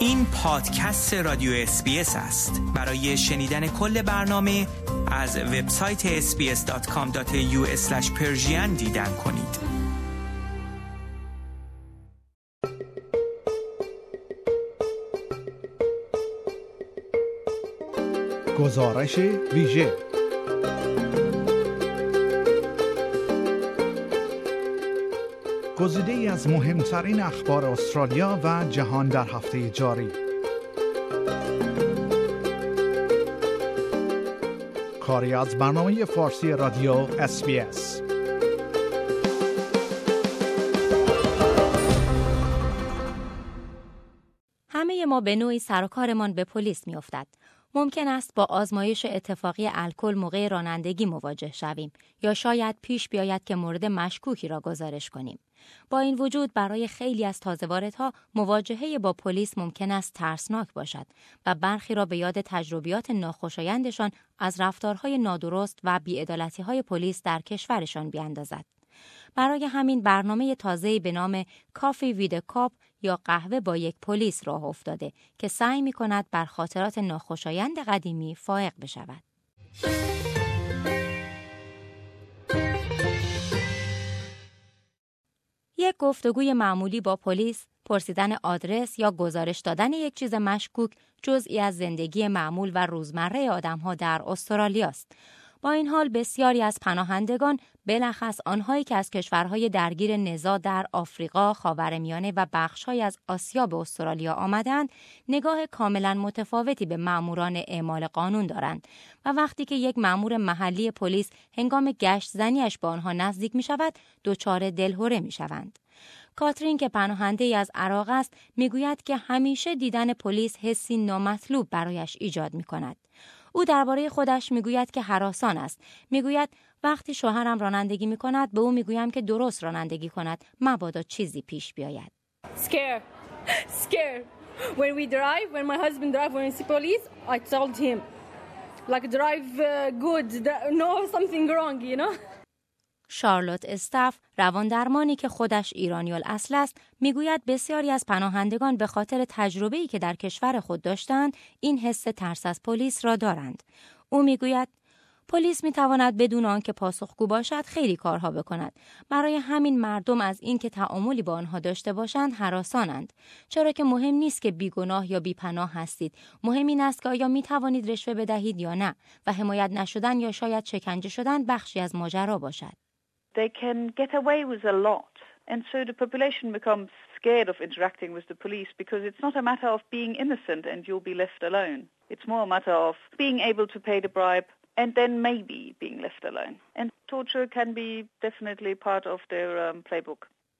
این پادکست رادیو SBS است. برای شنیدن کل برنامه از وبسایت sbs.com.au/persian دیدن کنید. گزارش ویژه گزیده‌ای از مهمترین اخبار استرالیا و جهان در هفته جاری. کاری از برنامه فارسی رادیو SBS. همه ما به نوعی سر و کارمان به پلیس می‌افتد. ممکن است با آزمایش اتفاقی الکل موقع رانندگی مواجه شویم یا شاید پیش بیاید که مورد مشکوکی را گزارش کنیم. با این وجود برای خیلی از تازه‌واردها مواجهه با پلیس ممکن است ترسناک باشد و برخی را به یاد تجربیات ناخوشایندشان از رفتارهای نادرست و بی‌عدالتی‌های پلیس در کشورشان بیاندازد. برای همین برنامه تازه‌ای به نام کافی وید کاپ یا قهوه با یک پلیس راه افتاده که سعی می‌کند بر خاطرات ناخوشایند قدیمی فائق بشود. یک گفتگوی معمولی با پلیس، پرسیدن آدرس یا گزارش دادن یک چیز مشکوک جزئی از زندگی معمول و روزمره آدم‌ها در استرالیا است. با این حال بسیاری از پناهندگان، بلخص آنهایی که از کشورهای درگیر نزاع در آفریقا، خاورمیانه و بخش‌های از آسیا به استرالیا آمدند، نگاه کاملاً متفاوتی به مأموران اعمال قانون دارند و وقتی که یک مأمور محلی پلیس هنگام گشت زنیش با آنها نزدیک می‌شود، دچار دلهره می‌شوند. کاترین که پناهنده‌ای از عراق است، می‌گوید که همیشه دیدن پلیس حسی نامطلوب برایش ایجاد می‌کند. او درباره خودش میگوید که هراسان است. میگوید وقتی شوهرم رانندگی میکند به او میگویم که درست رانندگی کند مبادا چیزی پیش بیاید. Scared. When my husband drive, when I see police, I told him like drive good, no something wrong, you know. شارلوت استاف، رواندرمانی که خودش ایرانی الاصل است، میگوید بسیاری از پناهندگان به خاطر تجربه‌ای که در کشور خود داشتند، این حس ترس از پلیس را دارند. او میگوید پلیس میتواند بدون آنکه پاسخگو باشد خیلی کارها بکند. برای همین مردم از اینکه تعاملی با آنها داشته باشند هراسانند. چرا که مهم نیست که بیگناه یا بیپناه هستید. مهم این است که آیا میتوانید رشوه بدهید یا نه و حمایت نشدن یا شاید شکنجه شدن بخشی از ماجرا باشد. They can get away with a lot, and so the population becomes scared of interacting with the police because it's not a matter of being innocent and you'll be left alone. It's more a matter of being able to pay the bribe and then maybe being left alone. And torture can be definitely part of their playbook.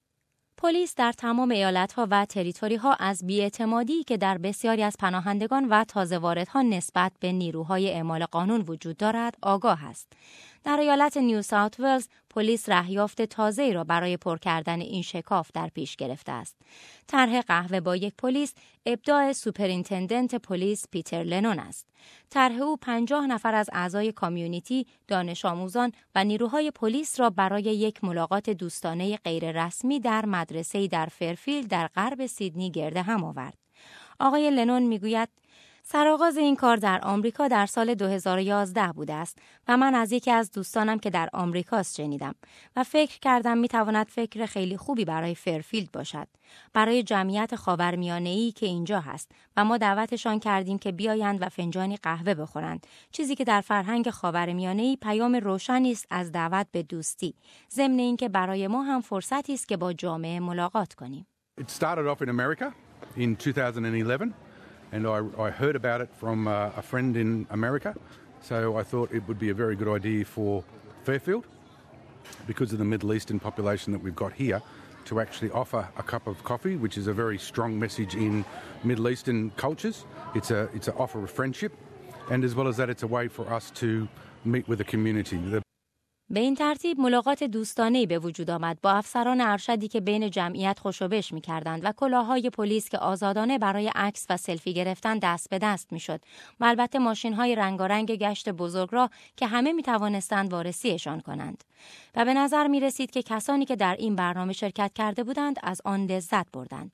پلیس در تمام ایالت‌ها و تریتوری‌ها از بی‌اعتمادی که در بسیاری از پناهندگان و تازه‌واردها نسبت به نیروهای اعمال قانون وجود دارد آگاه است. در ایالت نیو ساوت ولز پلیس رهیافت تازه‌ای را برای پر کردن این شکاف در پیش گرفته است. طرح قهوه با یک پلیس ابداع سوپرینتندنت پلیس پیتر لنون است. طرح او 50 نفر از اعضای کامیونیتی، دانش آموزان و نیروهای پلیس را برای یک ملاقات دوستانه غیررسمی در مدرسه‌ای در فرفیلد در غرب سیدنی گرد هم آورد. آقای لنون میگوید سرآغاز این کار در آمریکا در سال 2011 بوده است و من از یکی از دوستانم که در آمریکاست شنیدم و فکر کردم میتواند فکر خیلی خوبی برای فرفیلد باشد، برای جمعیت خاورمیانه‌ای که اینجا هست و ما دعوتشان کردیم که بیایند و فنجانی قهوه بخورند، چیزی که در فرهنگ خاورمیانه‌ای پیام روشنی است از دعوت به دوستی، ضمن اینکه برای ما هم فرصتی است که با جامعه ملاقات کنیم. It started off in America in 2011. And I heard about it from a friend in America, so I thought it would be a very good idea for Fairfield, because of the Middle Eastern population that we've got here, to actually offer a cup of coffee, which is a very strong message in Middle Eastern cultures. It's an offer of friendship, and as well as that, it's a way for us to meet with the community. به این ترتیب ملاقات دوستانه‌ای به وجود آمد با افسران ارشدی که بین جمعیت خوشوبش می‌کردند و کلاه‌های پلیس که آزادانه برای عکس و سلفی گرفتن دست به دست می‌شد و البته ماشین‌های رنگارنگ گشت بزرگراه که همه می‌توانستند وارسیشان کنند و به نظر می‌رسید که کسانی که در این برنامه شرکت کرده بودند از آن لذت بردند.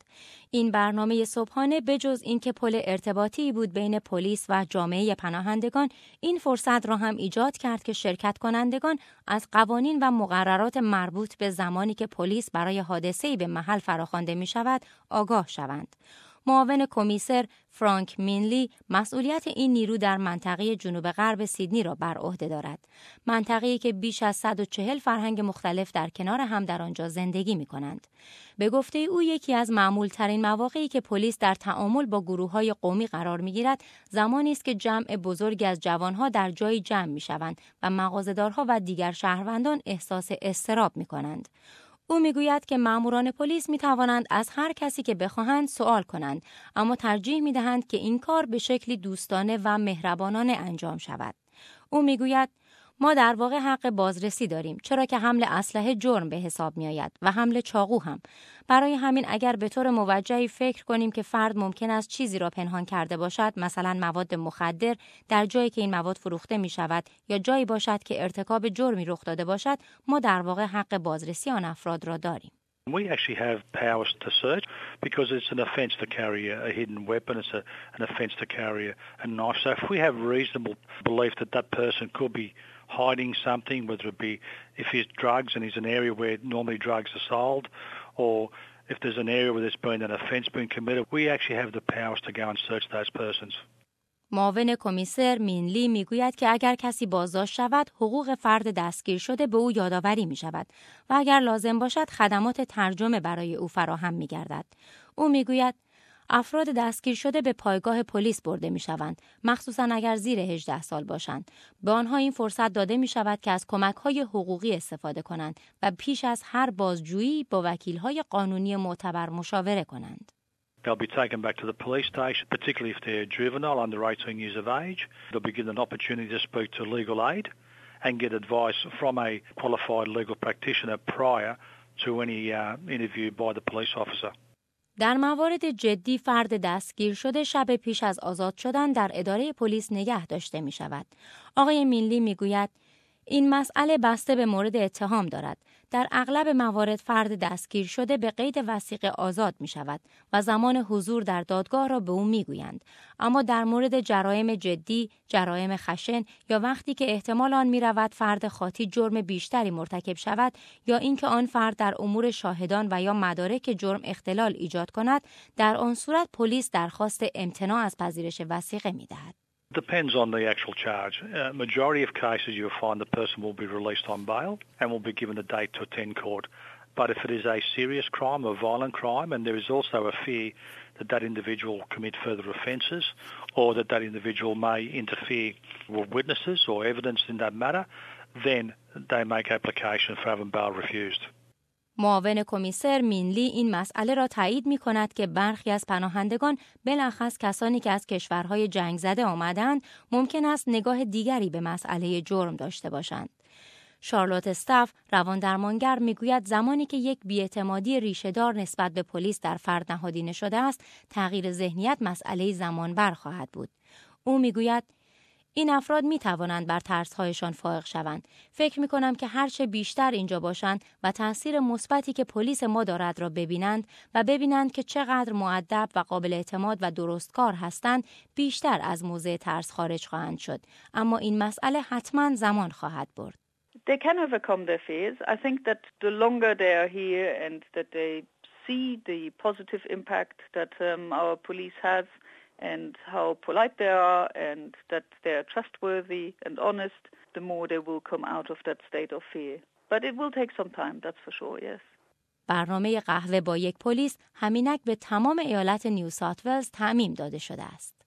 این برنامه صبحانه بجز اینکه پل ارتباطی بود بین پلیس و جامعه پناهندگان، این فرصت را هم ایجاد کرد که شرکت کنندگان از قوانین و مقررات مربوط به زمانی که پلیس برای حادثه‌ای به محل فراخوانده می شود آگاه شوند. معاون کمیسر فرانک مینلی مسئولیت این نیرو در منطقه جنوب غرب سیدنی را بر عهده دارد. منطقه‌ای که بیش از 140 فرهنگ مختلف در کنار هم در آنجا زندگی می‌کنند. به گفته او یکی از معمول‌ترین مواقعی که پلیس در تعامل با گروه‌های قومی قرار می‌گیرد، زمانی است که جمع بزرگی از جوان‌ها در جایی جمع می‌شوند و مغازه‌دارها و دیگر شهروندان احساس اضطراب می‌کنند. او میگوید که ماموران پلیس میتوانند از هر کسی که بخواهند سوال کنند، اما ترجیح میدهند که این کار به شکلی دوستانه و مهربانانه انجام شود. او میگوید ما در واقع حق بازرسی داریم، چرا که حمل اسلحه جرم به حساب می آید و حمل چاقو هم. برای همین اگر به طور موجهی فکر کنیم که فرد ممکن است چیزی را پنهان کرده باشد، مثلا مواد مخدر در جایی که این مواد فروخته می شود یا جایی باشد که ارتکاب جرمی رخ داده باشد، ما در واقع حق بازرسی آن افراد را داریم. We actually have powers to search because it's an offence to carry a hidden weapon. It's an offence to carry a knife. So if we have reasonable belief that that person could be hiding something, whether it be if he's drugs and he's an area where normally drugs are sold, or if there's an area where there's been an offence being committed, we actually have the powers to go and search those persons. معاون کمیسر مینلی میگوید که اگر کسی بازداشت شود، حقوق فرد دستگیر شده به او یادآوری می شود و اگر لازم باشد خدمات ترجمه برای او فراهم می گردد. او میگوید افراد دستگیر شده به پایگاه پلیس برده می شوند، مخصوصاً اگر زیر 18 سال باشند. به آنها این فرصت داده می شود که از کمک‌های حقوقی استفاده کنند و پیش از هر بازجویی با وکیل‌های قانونی معتبر مشاوره کنند. They'll be taken back to the police station, particularly if they're juvenile under 18 years of age. They'll be given an opportunity to speak to legal aid and get advice from a qualified legal practitioner prior to any interview by the police officer. در موارد جدی فرد دستگیر شده شب پیش از آزاد شدن در اداره پلیس نگه داشته می شود. آقای مینلی می گوید این مسئله بسته به مورد اتهام دارد. در اغلب موارد فرد دستگیر شده به قید وثیقه آزاد می شود و زمان حضور در دادگاه را به او می گویند. اما در مورد جرایم جدی، جرایم خشن یا وقتی که احتمال آن می رود فرد خاطی جرم بیشتری مرتکب شود یا اینکه آن فرد در امور شاهدان و یا مدارک جرم اختلال ایجاد کند، در آن صورت پلیس درخواست امتناع از پذیرش وثیقه می دهد. Depends on the actual charge. Majority of cases you'll find the person will be released on bail and will be given a date to attend court. But if it is a serious crime, a violent crime, and there is also a fear that that individual will commit further offences or that that individual may interfere with witnesses or evidence in that matter, then they make application for having bail refused. معاون کمیسر مینلی این مسئله را تایید می کند که برخی از پناهندگان، بلخص کسانی که از کشورهای جنگ زده آمدند، ممکن است نگاه دیگری به مسئله جرم داشته باشند. شارلوت استاف، رواندرمانگر، میگوید زمانی که یک بی‌اعتمادی ریشه‌دار نسبت به پلیس در فرد نهادینه شده است، تغییر ذهنیت مسئله زمانبر خواهد بود. او میگوید این افراد می توانند بر ترس‌هایشان فائق شوند. فکر می کنم که هرچه بیشتر اینجا باشند و تأثیر مثبتی که پلیس ما دارد را ببینند و ببینند که چقدر مؤدب و قابل اعتماد و درستکار هستند، بیشتر از موضع ترس خارج خواهند شد. اما این مسئله حتما زمان خواهد برد. They can overcome their fears. I think that the longer they are here and that they see the positive impact that our police have and how polite they are and that they are trustworthy and honest, the more they will come out of that state of fear. But it will take some time, that's for sure, yes. برنامه قهوه با یک پلیس همینک به تمام ایالت نیو ساوت ولز تعمیم داده شده است.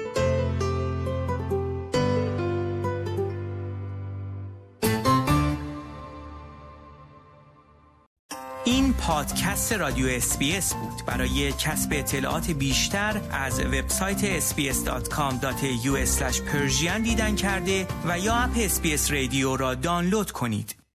این پادکست رادیو SBS بود. برای کسب اطلاعات بیشتر از وبسایت sbs.com.au/persian دیدن کرده و یا اپ SBS رادیو را دانلود کنید.